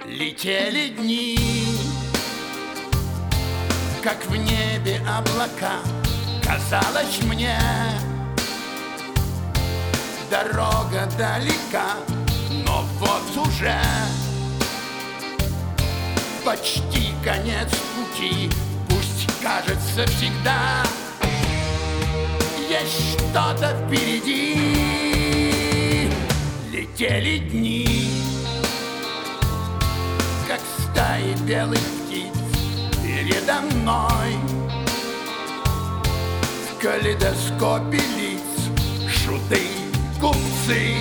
Летели дни, как в небе облака. Казалось мне, дорога далека, но вот уже почти конец пути. Пусть кажется всегда есть что-то впереди. Летели дни, как стаи белых птиц передо мной. В калейдоскопе лиц шуты, купцы,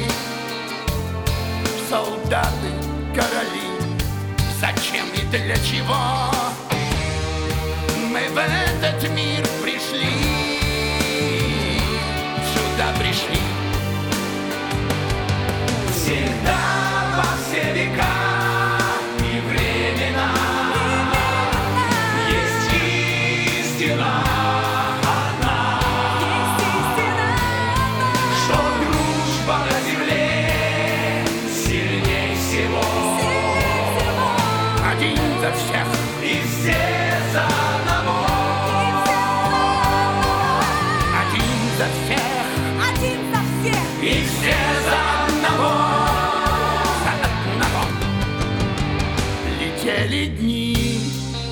солдаты, короли. Зачем и для чего мы в этот мир пришли? Сюда пришли. Всегда во все века и времена есть истина одна, что дружба на земле сильней всего. Один за всех И все за одного. один за всех, Один за всех, И все за одного. за одного. Летели дни,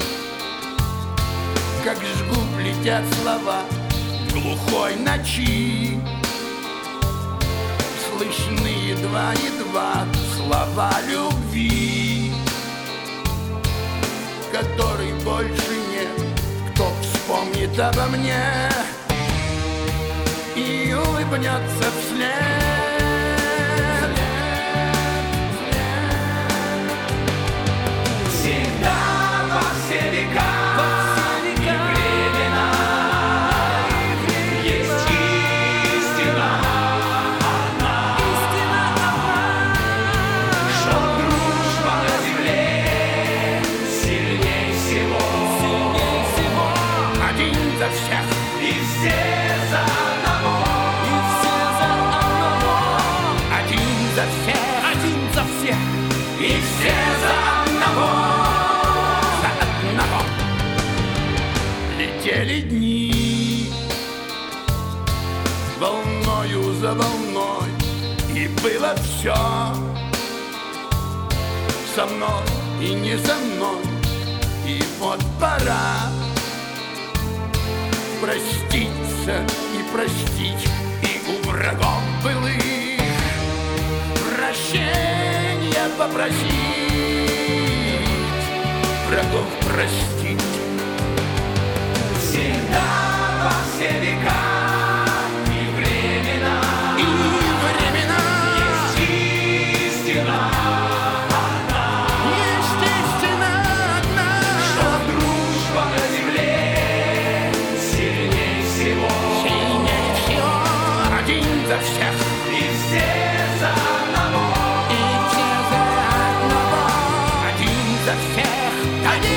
как с губ летят слова в глухой ночи. Слышны едва-едва слова любви, которой больше нет. Кто вспомнит обо мне и улыбнется вслед. Всегда во все века и времена есть истина одна, что дружба на земле сильней всего. Один за всех, И все за одного. один за всех, Один за всех, И все за одного. за одного. Летели дни, волною за волной, и было все со мной и не со мной. И вот пора проститься и простить, и у врагов былых прощения попросить, врагов простить. Всегда во все века и времена И времена есть истина одна, естественно одна, что дружба на земле сильней всего. сильнее всего. Один за всех, И все за одного. и все за одного. Один за всех, один